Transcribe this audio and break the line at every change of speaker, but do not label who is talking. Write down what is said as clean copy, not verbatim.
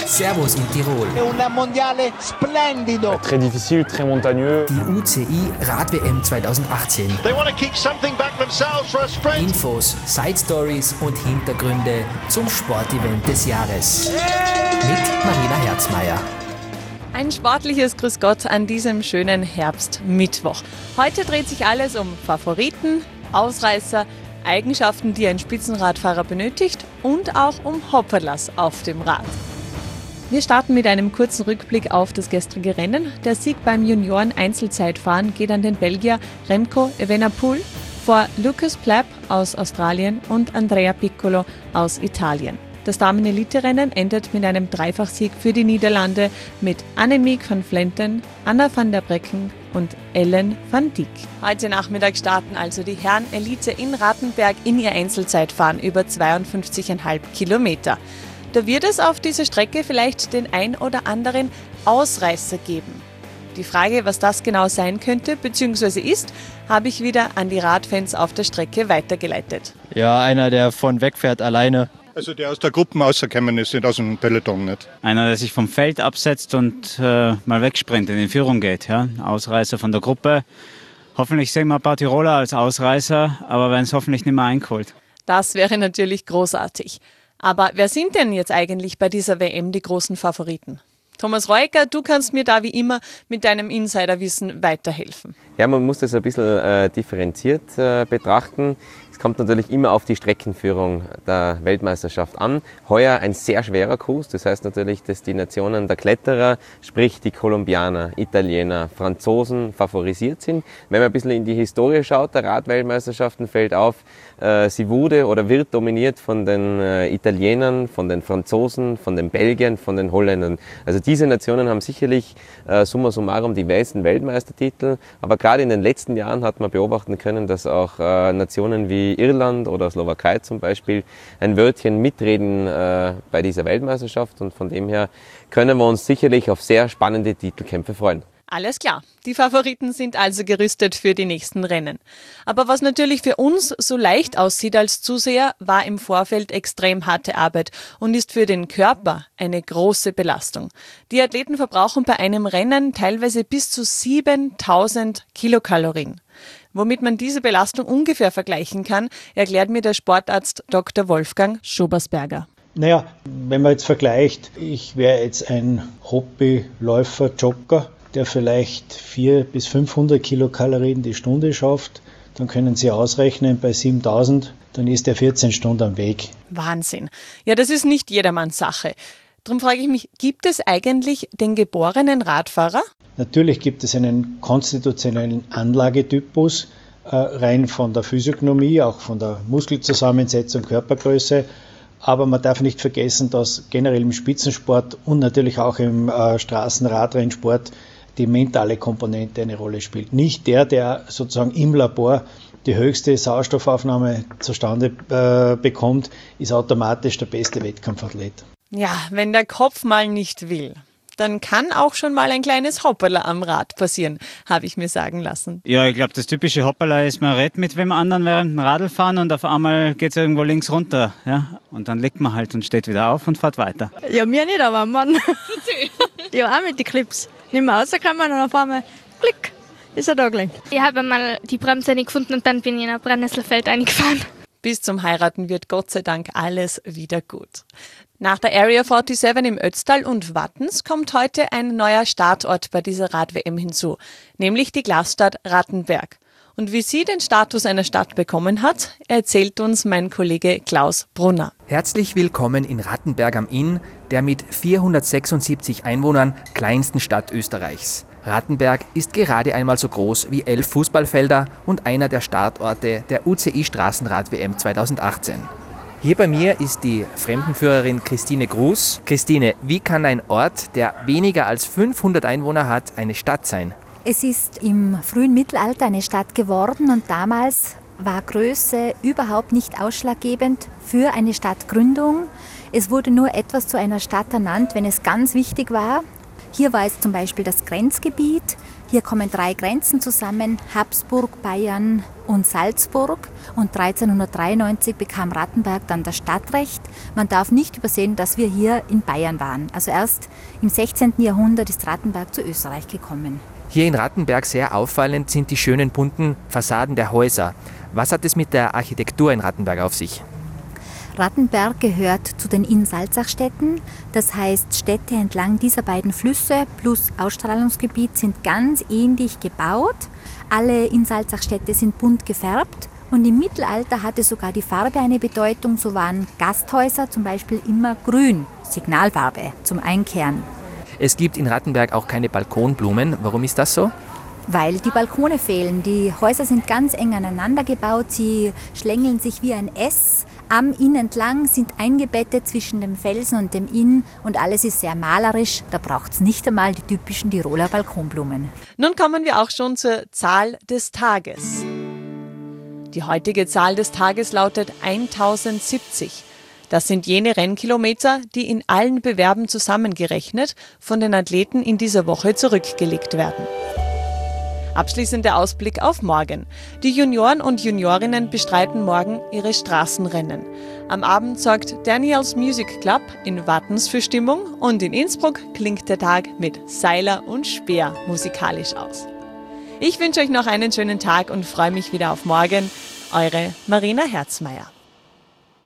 Servus in Tirol.
Un mondiale splendido.
Très difficile, très montagneux.
Die UCI Rad-WM 2018.
They want to kick something back themselves for a sprint.
Infos, Side-Stories und Hintergründe zum Sportevent des Jahres. Mit Marina Herzmeier.
Ein sportliches Grüß Gott an diesem schönen Herbstmittwoch. Heute dreht sich alles um Favoriten, Ausreißer, Eigenschaften, die ein Spitzenradfahrer benötigt und auch um Hopperlas auf dem Rad. Wir starten mit einem kurzen Rückblick auf das gestrige Rennen. Der Sieg beim Junioren-Einzelzeitfahren geht an den Belgier Remco Evenepoel vor Lucas Plapp aus Australien und Andrea Piccolo aus Italien. Das Damen-Elite-Rennen endet mit einem Dreifachsieg für die Niederlande mit Annemiek van Vleuten, Anna van der Brecken und Ellen van Dijk. Heute Nachmittag starten also die Herren-Elite in Rattenberg in ihr Einzelzeitfahren über 52,5 Kilometer. Da wird es auf dieser Strecke vielleicht den ein oder anderen Ausreißer geben. Die Frage, was das genau sein könnte bzw. ist, habe ich wieder an die Radfans auf der Strecke weitergeleitet.
Ja, einer, der von wegfährt alleine.
Also der aus der Gruppe rausgekommen ist, nicht aus dem Peloton. Nicht.
Einer, der sich vom Feld absetzt und mal wegsprintet, in Führung geht. Ja? Ausreißer von der Gruppe. Hoffentlich sehen wir ein paar Tiroler als Ausreißer, aber werden es hoffentlich nicht mehr eingeholt.
Das wäre natürlich großartig. Aber wer sind denn jetzt eigentlich bei dieser WM die großen Favoriten? Thomas Reuker, du kannst mir da wie immer mit deinem Insiderwissen weiterhelfen.
Ja, man muss das ein bisschen differenziert betrachten. Es kommt natürlich immer auf die Streckenführung der Weltmeisterschaft an. Heuer ein sehr schwerer Kurs, das heißt natürlich, dass die Nationen der Kletterer, sprich die Kolumbianer, Italiener, Franzosen favorisiert sind. Wenn man ein bisschen in die Historie schaut, der Radweltmeisterschaften fällt auf, sie wurde oder wird dominiert von den Italienern, von den Franzosen, von den Belgiern, von den Holländern. Also diese Nationen haben sicherlich summa summarum die meisten Weltmeistertitel, aber gerade in den letzten Jahren hat man beobachten können, dass auch Nationen wie Irland oder Slowakei zum Beispiel ein Wörtchen mitreden bei dieser Weltmeisterschaft und von dem her können wir uns sicherlich auf sehr spannende Titelkämpfe freuen.
Alles klar, die Favoriten sind also gerüstet für die nächsten Rennen. Aber was natürlich für uns so leicht aussieht als Zuseher, war im Vorfeld extrem harte Arbeit und ist für den Körper eine große Belastung. Die Athleten verbrauchen bei einem Rennen teilweise bis zu 7000 Kilokalorien. Womit man diese Belastung ungefähr vergleichen kann, erklärt mir der Sportarzt Dr. Wolfgang Schobersberger.
Naja, wenn man jetzt vergleicht, ich wäre jetzt ein Hobbyläufer, Jogger, der vielleicht 400 bis 500 Kilokalorien die Stunde schafft, dann können Sie ausrechnen, bei 7000, dann ist er 14 Stunden am Weg.
Wahnsinn. Ja, das ist nicht jedermanns Sache. Darum frage ich mich, gibt es eigentlich den geborenen Radfahrer?
Natürlich gibt es einen konstitutionellen Anlagetypus, rein von der Physiognomie, auch von der Muskelzusammensetzung, Körpergröße. Aber man darf nicht vergessen, dass generell im Spitzensport und natürlich auch im Straßenradrennsport die mentale Komponente eine Rolle spielt. Nicht der sozusagen im Labor die höchste Sauerstoffaufnahme zustande bekommt, ist automatisch der beste Wettkampfathlet.
Ja, wenn der Kopf mal nicht will, dann kann auch schon mal ein kleines Hopperla am Rad passieren, habe ich mir sagen lassen.
Ja, ich glaube, das typische Hopperla ist, man redet mit wem anderen während dem Radlfahren und auf einmal geht es irgendwo links runter. Ja? Und dann liegt man halt und steht wieder auf und fährt weiter.
Ja, mir nicht, aber Mann. Ja, auch mit den Clips. Nicht mehr rausgekommen und auf einmal, klick, ist er da gelegen.
Ich habe mal die Bremse nicht gefunden und dann bin ich in ein Brennnesselfeld eingefahren.
Bis zum Heiraten wird Gott sei Dank alles wieder gut. Nach der Area 47 im Ötztal und Wattens kommt heute ein neuer Startort bei dieser Rad-WM hinzu, nämlich die Glasstadt Rattenberg. Und wie sie den Status einer Stadt bekommen hat, erzählt uns mein Kollege Klaus Brunner.
Herzlich willkommen in Rattenberg am Inn, der mit 476 Einwohnern kleinsten Stadt Österreichs. Rattenberg ist gerade einmal so groß wie 11 Fußballfelder und einer der Startorte der UCI Straßenrad-WM 2018. Hier bei mir ist die Fremdenführerin Christine Gruß. Christine, wie kann ein Ort, der weniger als 500 Einwohner hat, eine Stadt sein?
Es ist im frühen Mittelalter eine Stadt geworden und damals war Größe überhaupt nicht ausschlaggebend für eine Stadtgründung. Es wurde nur etwas zu einer Stadt ernannt, wenn es ganz wichtig war. Hier war es zum Beispiel das Grenzgebiet. Hier kommen 3 Grenzen zusammen, Habsburg, Bayern und Salzburg und 1393 bekam Rattenberg dann das Stadtrecht. Man darf nicht übersehen, dass wir hier in Bayern waren. Also erst im 16. Jahrhundert ist Rattenberg zu Österreich gekommen.
Hier in Rattenberg sehr auffallend sind die schönen bunten Fassaden der Häuser. Was hat es mit der Architektur in Rattenberg auf sich?
Rattenberg gehört zu den Inn-Salzach-Städten. Das heißt, Städte entlang dieser beiden Flüsse plus Ausstrahlungsgebiet sind ganz ähnlich gebaut. Alle Inn-Salzach-Städte sind bunt gefärbt. Und im Mittelalter hatte sogar die Farbe eine Bedeutung. So waren Gasthäuser zum Beispiel immer grün, Signalfarbe zum Einkehren.
Es gibt in Rattenberg auch keine Balkonblumen. Warum ist das so?
Weil die Balkone fehlen. Die Häuser sind ganz eng aneinander gebaut. Sie schlängeln sich wie ein S am Inn entlang, sind eingebettet zwischen dem Felsen und dem Inn und alles ist sehr malerisch. Da braucht es nicht einmal die typischen Tiroler Balkonblumen.
Nun kommen wir auch schon zur Zahl des Tages. Die heutige Zahl des Tages lautet 1070. Das sind jene Rennkilometer, die in allen Bewerben zusammengerechnet von den Athleten in dieser Woche zurückgelegt werden. Abschließend der Ausblick auf morgen. Die Junioren und Juniorinnen bestreiten morgen ihre Straßenrennen. Am Abend sorgt Daniels Music Club in Wattens für Stimmung und in Innsbruck klingt der Tag mit Seiler und Speer musikalisch aus. Ich wünsche euch noch einen schönen Tag und freue mich wieder auf morgen. Eure Marina Herzmeier.